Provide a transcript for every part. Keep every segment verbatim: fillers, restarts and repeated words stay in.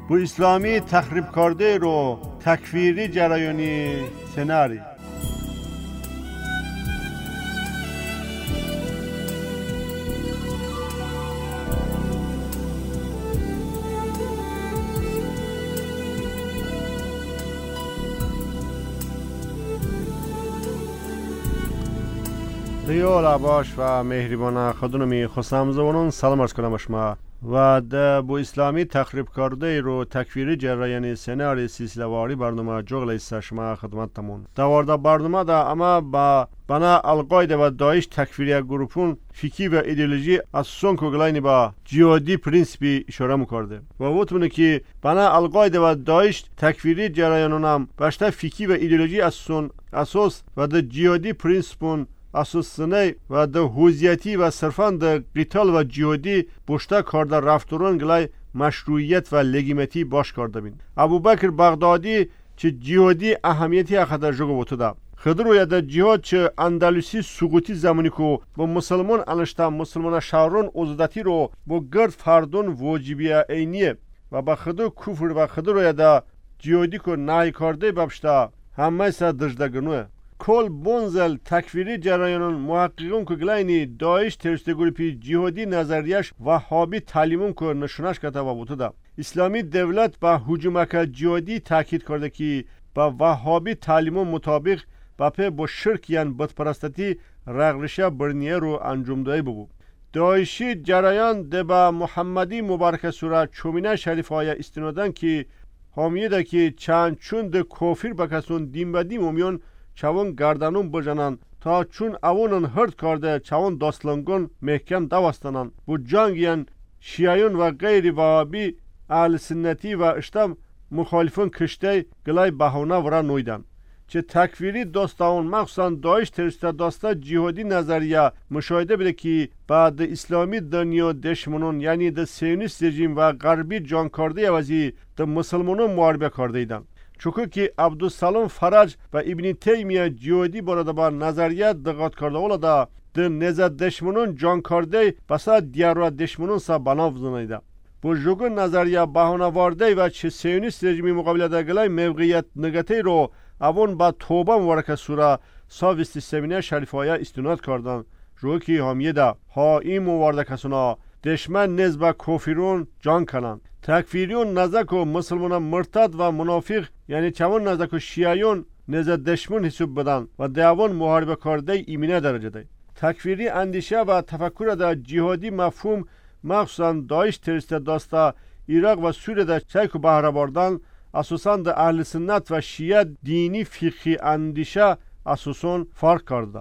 bu İslami tahrip karده رو تکفیری جرایانی سناری دیال باش و مهربان خودنمی خسام زبانون سلام عرض کنم شما و ده بو اسلامی تخریب کرده رو تکفیری جرایانی سناری سلسله واری برنامه جغل است شما خدمتتون دوارده برنامه ده اما با بنا القاعده و داعش تکفیری گروپون فکری و ایدئولوژی از سون کوگلاینی با جهادی پرینسیپی اشاره می‌کرده و وقتی که بنا القاعده و داعش تکفیری جرایانونم باشته فکری و ایدئولوژی از سون اساس و ده جهادی پرینسیپون اساسنه و ده هویتی و صرفاً ده قتال و جهادی بوشته کرده رفتاران گلای مشروعیت و لگیمتی باش کرده بین ابوبکر بغدادی چه جهادی اهمیتی اخدا جوگو بوده خضر و ده جهاد چه اندلسی سقوطی زمانی کو با مسلمان انشتا مسلمان شهران ازدتی رو با گرد فردون واجبیه اینیه و با خضر کفر و خضر و ده جهادی کو نهی کرده بابشتا همه سر دجده گنوه کل بونزل تکفیری جرایانون محققون که گلاینی داعش ترست گروپی جهادی نظریش وهابی تعلیمون که نشونش کتا و بوده اسلامی دولت با هجومک جهادی تاکید کرده که با وهابی تعلیمون مطابق با پی با شرک یان بتپرستی رغرشه برنیه رو انجام دهی ببو داعشی جرایان ده با محمدی مبارک سوره چومینه شریف های استنادن که حامیه ده که چند چون ده کافر بکسون دیم با دیم امیون چون گردنون بجنن تا چون اوانن هرد کرده چون داستلنگون محکم دوستانن bu جنگین شیعیون و غیر وهابی اهل سنتی و اشتم مخالفون کشته گلای بهونه ورا نویدن چه تکفیری داستان مخصوصا داعش ترست داسته جهادی نظریه مشاهده بده که بعد اسلامی دنیا دشمنون یعنی ده سیونیست رژیم و غربی جان کرده عوضی ده مسلمانون محاربه کرده ایدن چون که عبدالسلام فرج و ابن تیمیه جهادی برده با نظریه دقت کرده اولاده ده نزد دشمنون جان کرده بسا دیار و دشمنون سا بناو زنیده bu jogun nazariya bahana vardı ve çi siyonist rejimi mukabilede gelen mevqiyet negati رو avon با توبه مبارکه سوره ساو استسمینه شریفایه استناد کردن جو که همیه ده ها این موارده کسونا دشمن نزبه کافرون جان کنن تکفیریون نزدک و مسلمان مرتد و منافق یعنی چون نزدک و شیعیون نزد دشمن حساب بدن و دیوان محاربه کرده ایمینه درجه ده تکفیری اندیشه و تفکر ده جهادی مفهوم مخصوصا داعش ترست داسته عراق و سوریه ده چایکو بهره بردن اساساً ده اهل سنت و شیعه دینی فقهی اندیشه اساساً فرق کرده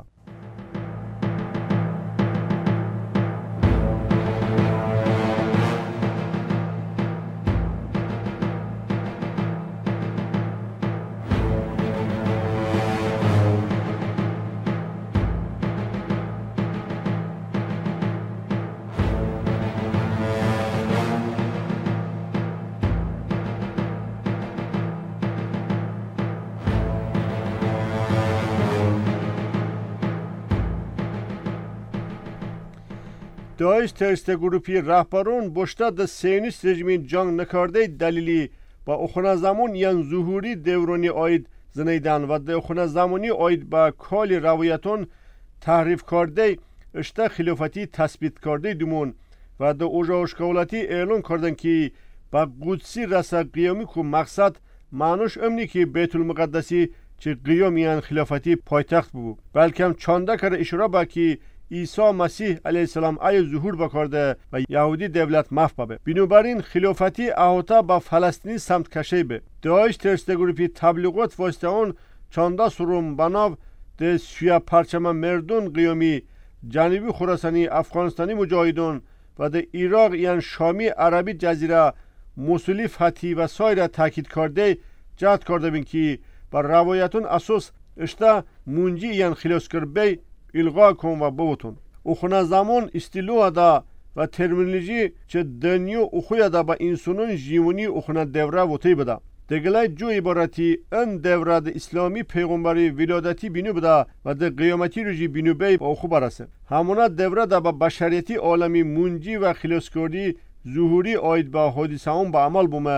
داعش ترست گروپی رهبران بشته ده سیونیست رژیمین جنگ نکرده دلیلی با اخونه زمان یان ظهوری دورانی آید زنیدن و ده اخونه زمانی آید با کالی روایتون تحریف کرده اشته خلافتی تثبیت کرده دومون و ده اوجاوشکولتی اعلان کردن که با قدسی رسا قیامی که مقصد معنوش امنی که بیت المقدسی چه قیام یان خلافتی پایتخت بود بلکه هم چانده کرده اشاره با که عیسی مسیح علیه السلام ای ظهور بکرده و یهودی دولت محو به بنابراین خلافتی احاطه با فلسطینی سمت کشی به داعش ترست گروپی تبلیغات واسطه اون چانده سروم بناو ده سویا پرچم مردون قیامی جنوبی خراسانی افغانستانی مجاهدون و ده عراق یان شامی عربی جزیره موصولی فتحی و سایر تاکید کرده جهت کرده بین که بر روایتون اساس اشته منجی یان خلاصکر بی الغا کن و بوتون اخونه زمان استیلو دا و ترمینولوژی چه دنیو اخویا دا با انسانون جیونی اخونه دوره وطی بده دگلای جو عبارتی ان دوره دا اسلامی پیغمبری ولادتی بینو بده و دا قیامتی روژی بینو بی با اخو برسه همونا دوره دا با بشریتی عالمی منجی و خلاصکردی ظهوری آید با حادثه هم با عمل بومه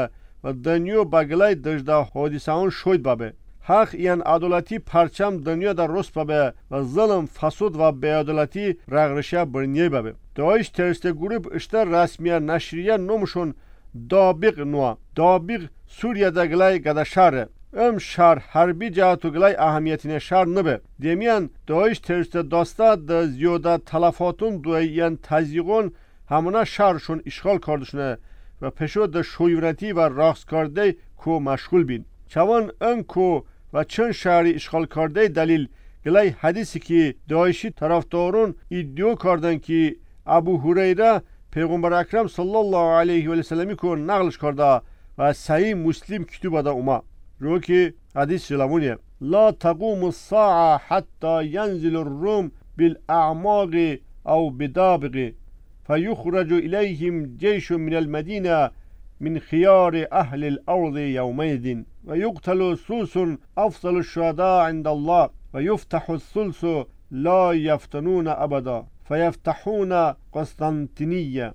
و دنیا بگلای دجده حادثه اون شوید بابه. حق این عدالتی پرچم دنیا در رست بابه و ظلم فسود و بیعدالتی رغرشه برنیه بابه. داعش ترست گروپ اشتر رسمیه نشریه نومشون دابق نوا. دابق سوریه دگلای گده شهره. ام شهر حربی جهت و گلای اهمیتین شهر نبه. دیمیان داعش ترست داسته ده زیاده تلفاتون دویین تزیقون همونا شهرشون اشغال کردشونه و پشو ده شویورتی و راکس کرده کو مشغول بین. چوان ان کو و چند شهری اشغال کرده دلیل گلای حدیثی که داعشی طرفدارون ادعا کردن که ابو هریره پیغمبر اکرم صلی الله علیه و سلم کو نقلش کرده و صحیح مسلم کتب ده اوما رو که حدیث شلمونیه لا تقوم الساعه حتى ينزل الروم بالاعماق او بدابق فيخرج إليهم جيش من المدينة من خيار أهل الأرض يومئذ ويقتل ثلث أفضل الشهداء عند الله ويفتح الثلث لا يفتنون أبدا فيفتحون قسطنطينية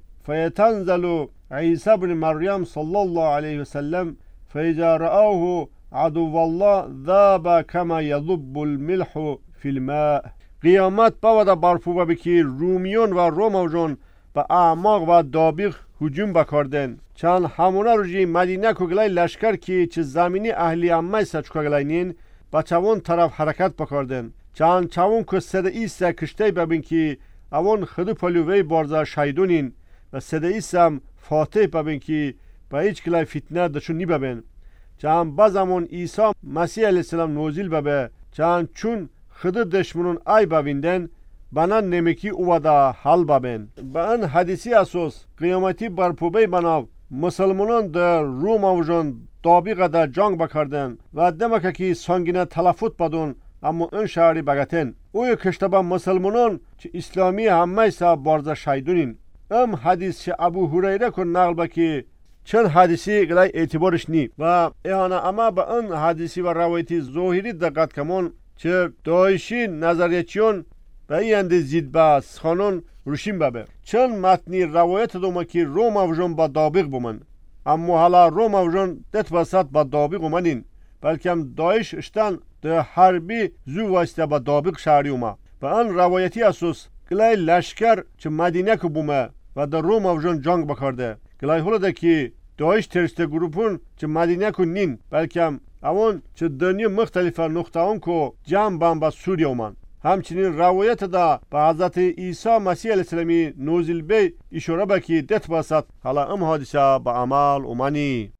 فيتنزل عيسى بن مريم صلى الله عليه وسلم فإذا رآه عدو الله ذاب كما يذب الملح في الماء. قیامت باودا برپو بکی رومیون و روماوجون به اعماق و دابق هجوم بکردن. چند همونه روژی مدینه کگلای لشکر که چه زمینی اهلی امه سچ کگلای نین با چوان طرف حرکت بکردن. چند چوان که سده ایسه کشته ببین که اوان خدو پلووی بارزه شایدونین و سده ایسم فاتح ببین که با هیچ کلای فتنه دچون نی ببین. چند بازمون عیسی مسیح علیه السلام نوزیل ببه. چند چون خدو دشمنون ای ببیندن بنا نمکی اودا حل ببین. با ان حدیثی اساس قیامتی برپوبه بناو مسلمانان در روم اوجان دابیق در جنگ بکردن و دمکه که سانگینه تلفت بدون اما این شهری بگتن اوی کشتبه مسلمانان چه اسلامی همه سا بارزه شایدونین. ام حدیث چه ابو هریره کن نقل بکی چند حدیثی گلای اعتبارش نی و ایهانه اما با این حدیثی و روایتی ظاهری دقت کمون چه داعشی نظریچیون به این انده زید باز خانون روشیم ببه. چند متنی روایت دوما که روم اوجان با دابق بومن اما حالا روم اوجان دت بسات با دابق اومنین بلکه هم داعش اشتن ده حربی زو واسطه با دابق شهری اوما. به این روایتی اساس گلای لشکر چه مدینه که بومه و در روم اوجان جنگ بکرده گلای حالا ده که داعش ترست گروپون چه مدینه که نین بلکه هم اون چه دنیا مختلفه نقطه اون که جمع بام با سوریه اومن. همچنین روایت دا به حضرت عیسی مسیح علیه السلامی نوزیل بی اشاره بکی دت باسد حالا ام حادثه با عمل اومنی.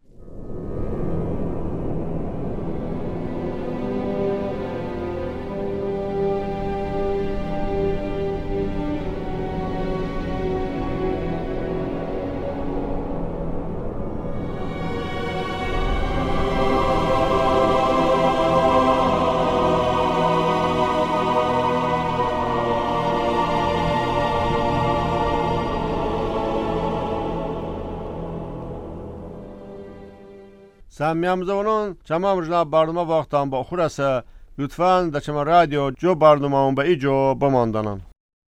سمیام زبانان چما مجنا برنامه وقتان با خورسه لطفاً در چما رادیو جو برنامه اون به ایجو بماندنن.